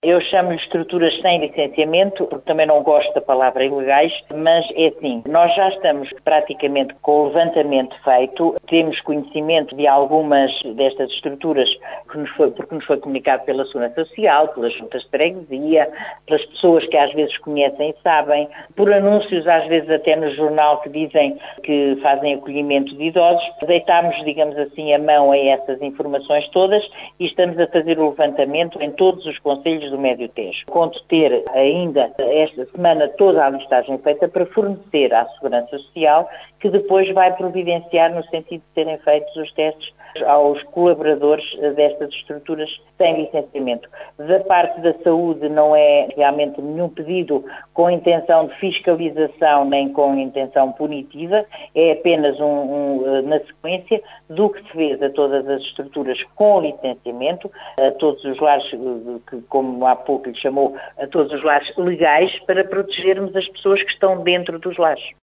Eu chamo-lhe estruturas sem licenciamento, porque também não gosto da palavra ilegais, mas é assim, nós já estamos praticamente com o levantamento feito, temos conhecimento de algumas destas estruturas porque nos foi comunicado pela Segurança Social, pelas juntas de freguesia, pelas pessoas que às vezes conhecem e sabem, por anúncios às vezes até no jornal que dizem que fazem acolhimento de idosos. Deitámos, digamos assim, a mão a essas informações todas e estamos a fazer o levantamento em todos os concelhos do Médio Tejo. Conto ter ainda esta semana toda a listagem feita para fornecer à Segurança Social, que depois vai providenciar no sentido de serem feitos os testes aos colaboradores destas estruturas sem licenciamento. Da parte da saúde não é realmente nenhum pedido com intenção de fiscalização nem com intenção punitiva, é apenas na sequência do que se fez a todas as estruturas com licenciamento, a todos os lares, que como há pouco lhe chamou, a todos os lares legais, para protegermos as pessoas que estão dentro dos lares.